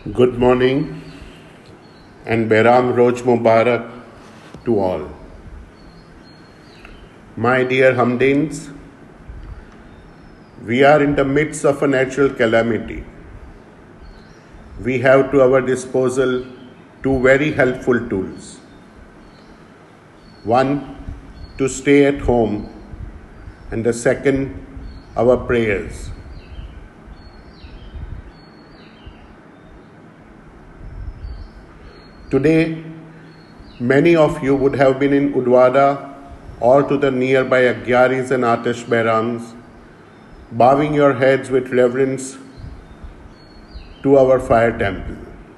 Good morning and Behram Roj Mubarak to all. My dear Hamdins, we are in the midst of a natural calamity. We have to our disposal two very helpful tools. One, to stay at home, and the second, our prayers. Today, many of you would have been in Udwada or to the nearby Agyaris and Atish Behrams, bowing your heads with reverence to our fire temple.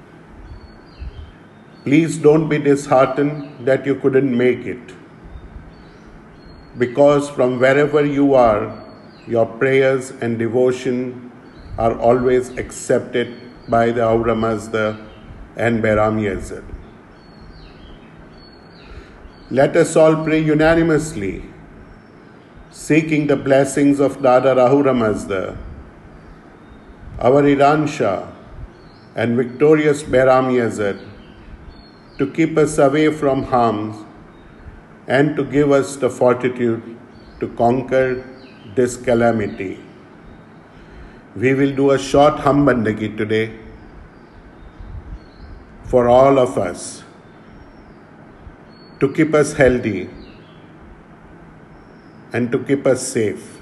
Please don't be disheartened that you couldn't make it, because from wherever you are, your prayers and devotion are always accepted by the Aura Mazda and Behram Yazid. Let us all pray unanimously, seeking the blessings of Dada Rahura Mazda, our Iran Shah and victorious Behram Yazid, to keep us away from harms and to give us the fortitude to conquer this calamity. We will do a short Hum Bandagi today for all of us to keep us healthy and to keep us safe.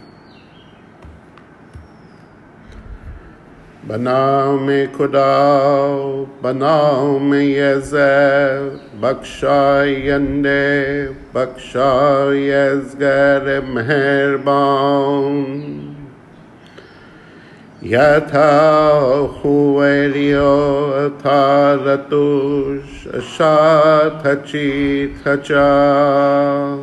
Banao mein Khuda, banao mein Yazar, bakshayande, bakshayazgar meherban. Yatha huvelio atharatush ashathachi thacha.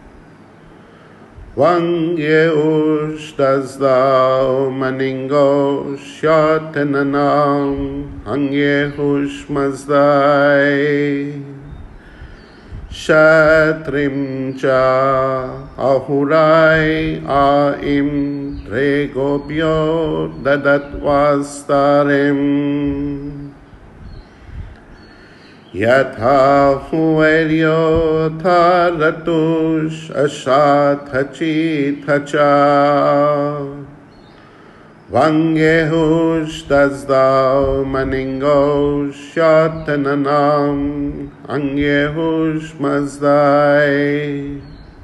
Vangye ushtazdao maningo shatananam hangye hushmazdai. Shatrim cha ahurai aim regobyo dadatvastarim. Yatha huvelio tharatush ashathachi thacha. Vangehush tazdao maningo shatananam angyehush mazdai.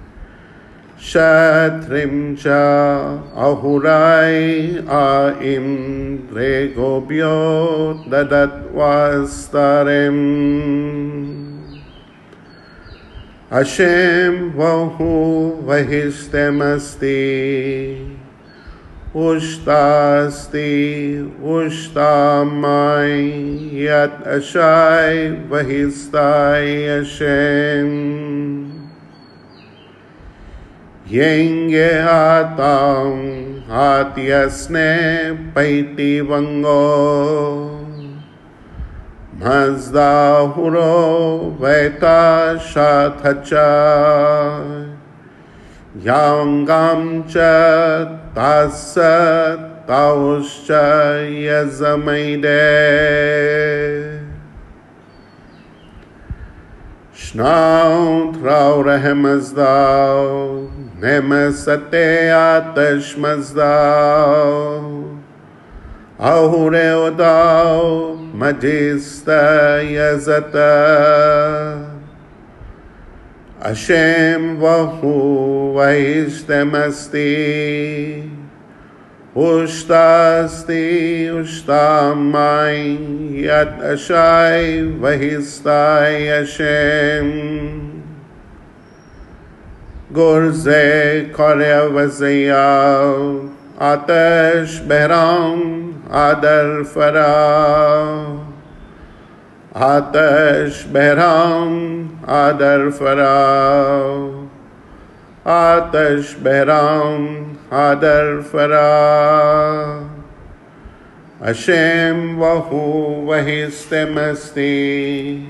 Shatrim cha ahurai aim regobyo dadatvastarim. Hashem vahu vahistemasti. Ushtasti ushtamai yat ashai vahistai Hashem. Yenge hatam hatyasne paiti vango. Mazda huro veta shathacha. Yangam cha tasat tauscha yazamaide. Shnaut rau rahmazdao, nemasate atash mazdao. Ahure odao, majista yazata. Hashem vahu vahistemasti. Ushtasti ushtamai yat ashai vahistai Hashem. Gurze kare vaziyal Atish Behram adar farah. Atish Behram adar farah. Atish Behram adar farah. Hashem vahu vahistemasti.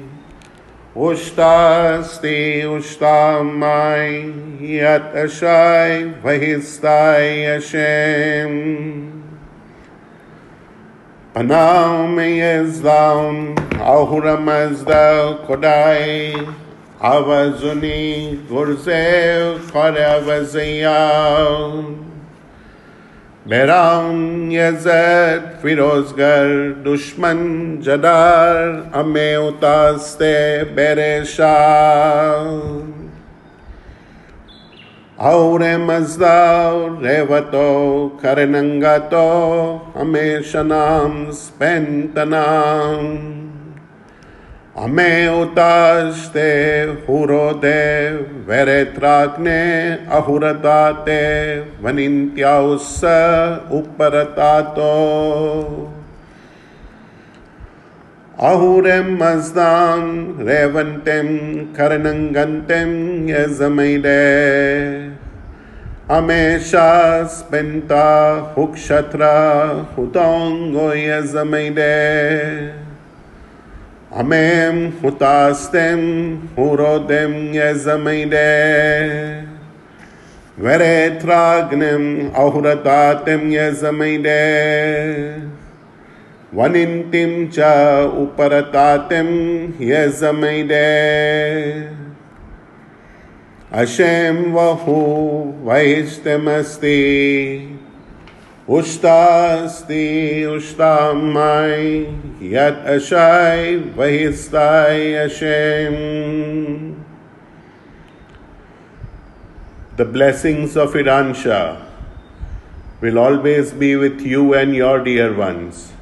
Ushtasti ushtamai yat ashai vahistai Hashem. Panam Yezlaun, Ahuramazda Kodai, Avazuni Gurzev Koravazayam, Beram Yazet Firozgar Dushman Jadar Ame Utaste Beresha. Aure Mazdao Revato Karenangato Ame Shanam Spentanam Ame Utaste Hurode Veretragne Ahuradate Vanintyaus Uparatato Ahurem Mazdam Revantem Karanangantem Yazamaide Amesha Spenta Hukshatra Hutongo Yazamaide Amem Hutastem Hurodem Yazamaide Veretragnem Ahuratatem Yazamaide Vanintim cha uparatatem yazamaide Hashem vahu vahistemasti Ushtasti ushtamai Yat ashai vahistai Hashem. The blessings of Iransha will always be with you and your dear ones.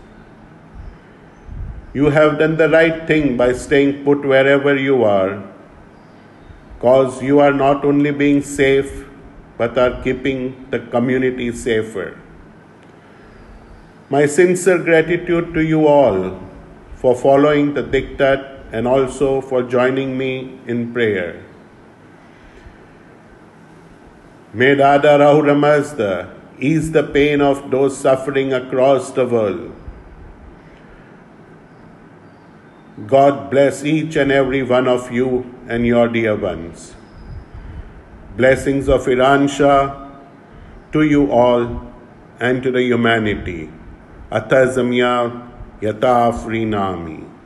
You have done the right thing by staying put wherever you are, cause you are not only being safe, but are keeping the community safer. My sincere gratitude to you all for following the diktat and also for joining me in prayer. May Dada Rahura Mazda ease the pain of those suffering across the world. God bless each and every one of you and your dear ones. Blessings of Iransha to you all and to the humanity. Atazamya Yata Afrinami.